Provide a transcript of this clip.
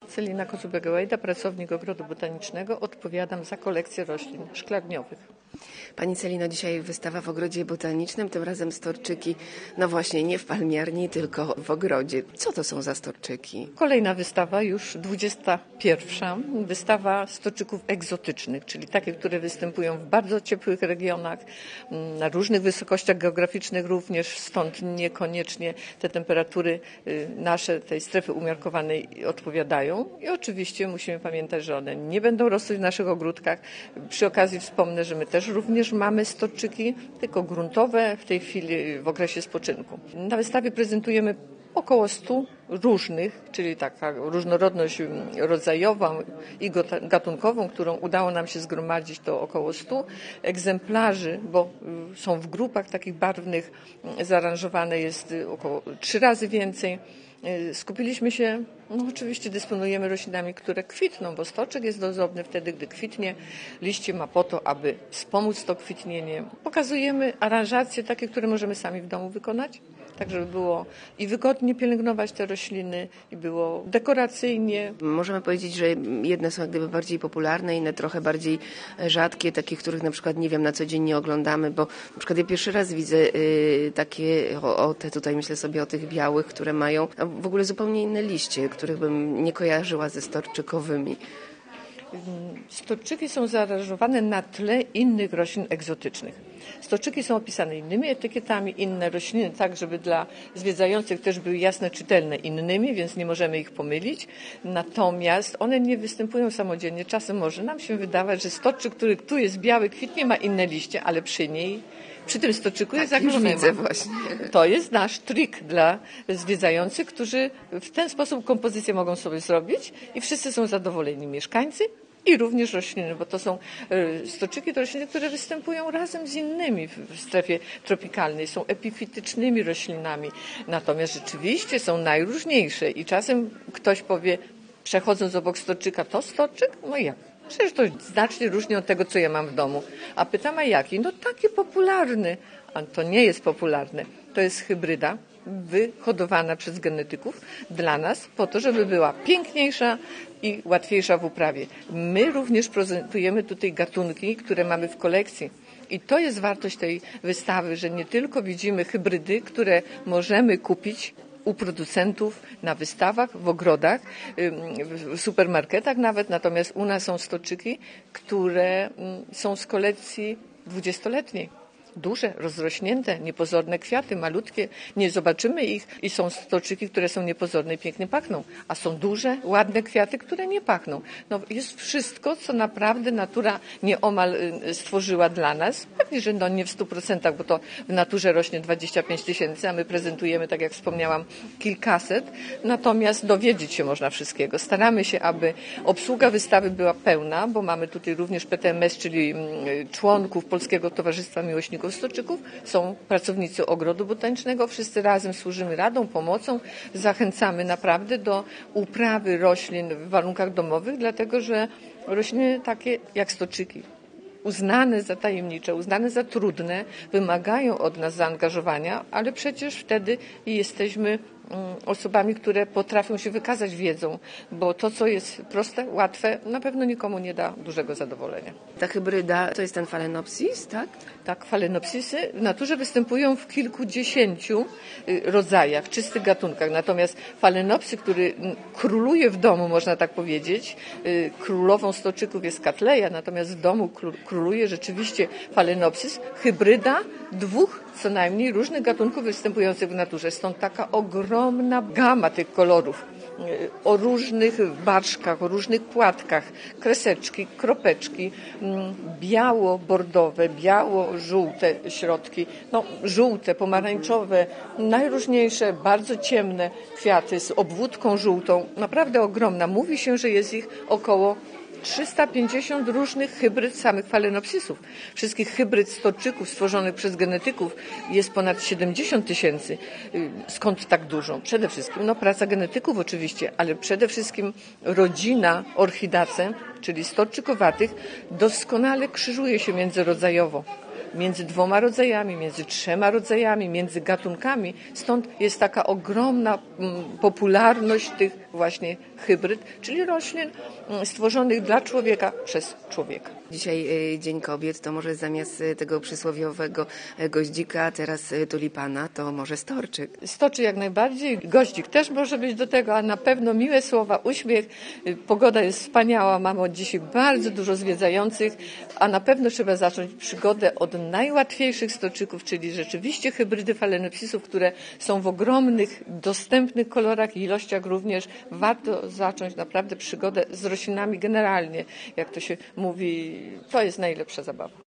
Celina Kozubek-Łejda, pracownik Ogrodu Botanicznego. Odpowiadam za kolekcję roślin szklarniowych. Pani Celino, dzisiaj wystawa w Ogrodzie Botanicznym, tym razem storczyki, no właśnie nie w palmiarni, tylko w ogrodzie. Co to są za storczyki? Kolejna wystawa, już 21. Wystawa storczyków egzotycznych, czyli takie, które występują w bardzo ciepłych regionach, na różnych wysokościach geograficznych również, stąd niekoniecznie te temperatury nasze, tej strefy umiarkowanej odpowiadają. I oczywiście musimy pamiętać, że one nie będą rosły w naszych ogródkach. Przy okazji wspomnę, że my też również mamy storczyki, tylko gruntowe, w tej chwili w okresie spoczynku. Na wystawie prezentujemy około 100 różnych, czyli taka różnorodność rodzajowa i gatunkową, którą udało nam się zgromadzić, to około 100 egzemplarzy, bo są w grupach takich barwnych, zaaranżowane jest około 3 razy więcej. Skupiliśmy się, oczywiście dysponujemy roślinami, które kwitną, bo storczyk jest ozdobny wtedy, gdy kwitnie. Liście ma po to, aby wspomóc to kwitnienie. Pokazujemy aranżacje takie, które możemy sami w domu wykonać, tak żeby było i wygodnie pielęgnować te rośliny, i było dekoracyjnie. Możemy powiedzieć, że jedne są jak gdyby bardziej popularne, inne trochę bardziej rzadkie, takich, których na przykład, nie wiem, na co dzień nie oglądamy, bo na przykład ja pierwszy raz widzę takie, te tutaj myślę sobie o tych białych, które mają w ogóle zupełnie inne liście, których bym nie kojarzyła ze storczykowymi. Storczyki są zaaranżowane na tle innych roślin egzotycznych. Storczyki są opisane innymi etykietami, inne rośliny, tak żeby dla zwiedzających też były jasne, czytelne innymi, więc nie możemy ich pomylić. Natomiast one nie występują samodzielnie. Czasem może nam się wydawać, że storczyk, który tu jest biały, kwitnie, ma inne liście, ale przy tym storczyku jest widzę właśnie. To jest nasz trik dla zwiedzających, którzy w ten sposób kompozycję mogą sobie zrobić i wszyscy są zadowoleni, mieszkańcy i również rośliny, bo to są storczyki, to rośliny, które występują razem z innymi w strefie tropikalnej, są epifitycznymi roślinami, natomiast rzeczywiście są najróżniejsze i czasem ktoś powie, przechodząc obok storczyka, to storczyk? No jak? Przecież to znacznie różni od tego, co ja mam w domu. A pytam, a jaki? No taki popularny. A to nie jest popularne. To jest hybryda wyhodowana przez genetyków dla nas po to, żeby była piękniejsza i łatwiejsza w uprawie. My również prezentujemy tutaj gatunki, które mamy w kolekcji. I to jest wartość tej wystawy, że nie tylko widzimy hybrydy, które możemy kupić u producentów na wystawach, w ogrodach, w supermarketach nawet, natomiast u nas są storczyki, które są z kolekcji 20-letniej. Duże, rozrośnięte, niepozorne kwiaty, malutkie, nie zobaczymy ich i są storczyki, które są niepozorne i pięknie pachną, a są duże, ładne kwiaty, które nie pachną. No, jest wszystko, co naprawdę natura nieomal stworzyła dla nas. Pewnie, że nie w 100%, bo to w naturze rośnie 25 000, a my prezentujemy, tak jak wspomniałam, kilkaset. Natomiast dowiedzieć się można wszystkiego. Staramy się, aby obsługa wystawy była pełna, bo mamy tutaj również PTMS, czyli członków Polskiego Towarzystwa Miłośników storczyków, są pracownicy Ogrodu Botanicznego, wszyscy razem służymy radą, pomocą, zachęcamy naprawdę do uprawy roślin w warunkach domowych, dlatego że rośliny takie jak storczyki, uznane za tajemnicze, uznane za trudne, wymagają od nas zaangażowania, ale przecież wtedy jesteśmy osobami, które potrafią się wykazać wiedzą, bo to, co jest proste, łatwe, na pewno nikomu nie da dużego zadowolenia. Ta hybryda to jest ten Phalaenopsis, tak? Tak, Phalaenopsisy w naturze występują w kilkudziesięciu rodzajach, czystych gatunkach. Natomiast Phalaenopsy, który króluje w domu, można tak powiedzieć, królową storczyków jest Cattleya, natomiast w domu króluje rzeczywiście Phalaenopsis, hybryda 2 co najmniej różnych gatunków występujących w naturze. Stąd taka ogromna gama tych kolorów o różnych barszkach, o różnych płatkach, kreseczki, kropeczki, biało-bordowe, biało-żółte środki, żółte, pomarańczowe, najróżniejsze, bardzo ciemne kwiaty z obwódką żółtą, naprawdę ogromna. Mówi się, że jest ich około 350 różnych hybryd samych Phalaenopsisów. Wszystkich hybryd storczyków stworzonych przez genetyków jest ponad 70 000. Skąd tak dużo? Przede wszystkim praca genetyków oczywiście, ale przede wszystkim rodzina Orchidaceae, czyli storczykowatych, doskonale krzyżuje się międzyrodzajowo. Między 2 rodzajami, między 3 rodzajami, między gatunkami. Stąd jest taka ogromna popularność tych właśnie hybryd, czyli roślin stworzonych dla człowieka przez człowieka. Dzisiaj Dzień Kobiet, to może zamiast tego przysłowiowego goździka, teraz tulipana, to może storczyk. Stoczy jak najbardziej, goździk też może być do tego, a na pewno miłe słowa, uśmiech. Pogoda jest wspaniała, mamy od dzisiaj bardzo dużo zwiedzających, a na pewno trzeba zacząć przygodę od najłatwiejszych stoczyków, czyli rzeczywiście hybrydy phalaenopsisów, które są w ogromnych, dostępnych kolorach i ilościach również. Warto zacząć naprawdę przygodę z roślinami generalnie, jak to się mówi, to jest najlepsza zabawa.